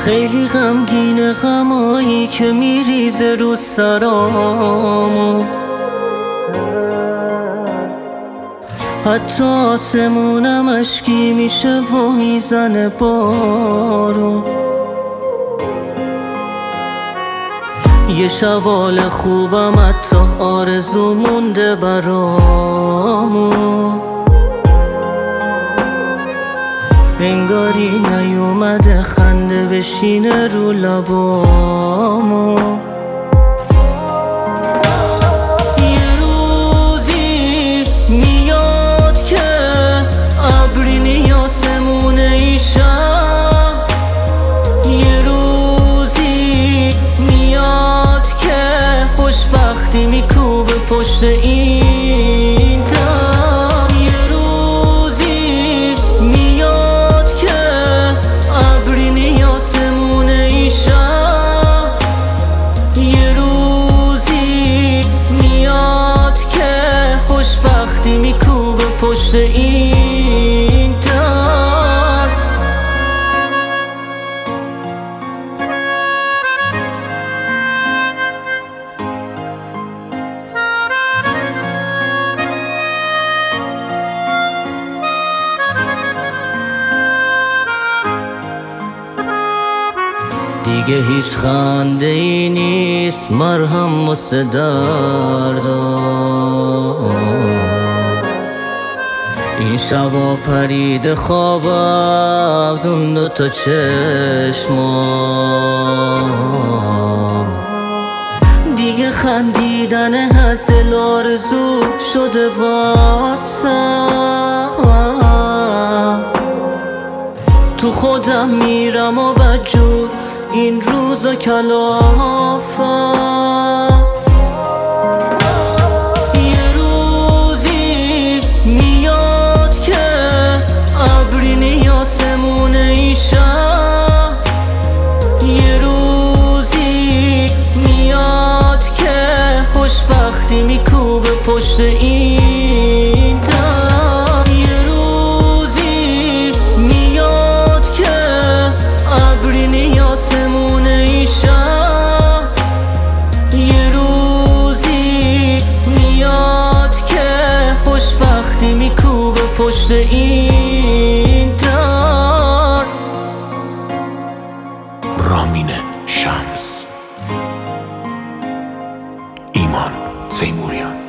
خیلی غمگین غمایی که میریزه رو سرامو، حتی آسمونم اشکی میشه و میزنه بارو. یه شبال خوبم حتی آرزو مونده برامو، انگاری نیومده خنده بشینه رو لبامو. یه روزی میاد که ابری نیاسمونه این شب، یه روزی میاد که خوشبختی میکوبه پشت این در. یه روزی میاد که ابری نیاسمونه این شب، یه روزی میاد که خوشبختی میکوبه پشت این در. دیگه هیچ خنده ای نیست مرهم واسه دردم، این شبا پرید خوابم زون دوتا چشمام. دیگه خندیدن از دل آرزو شده واسم، تو خودم میرم و بدجور این روزا کلافم. یه روزی میاد که ابری نیاسمونه این شب، یه روزی میاد که خوشبختی میکوبه پشت این در. یه روزی میاد که ابری نیاسمونه این شب، یه روزی میاد که خوشبختی میکوبه پشت این در. رامین شمس، ایمان تیموریان.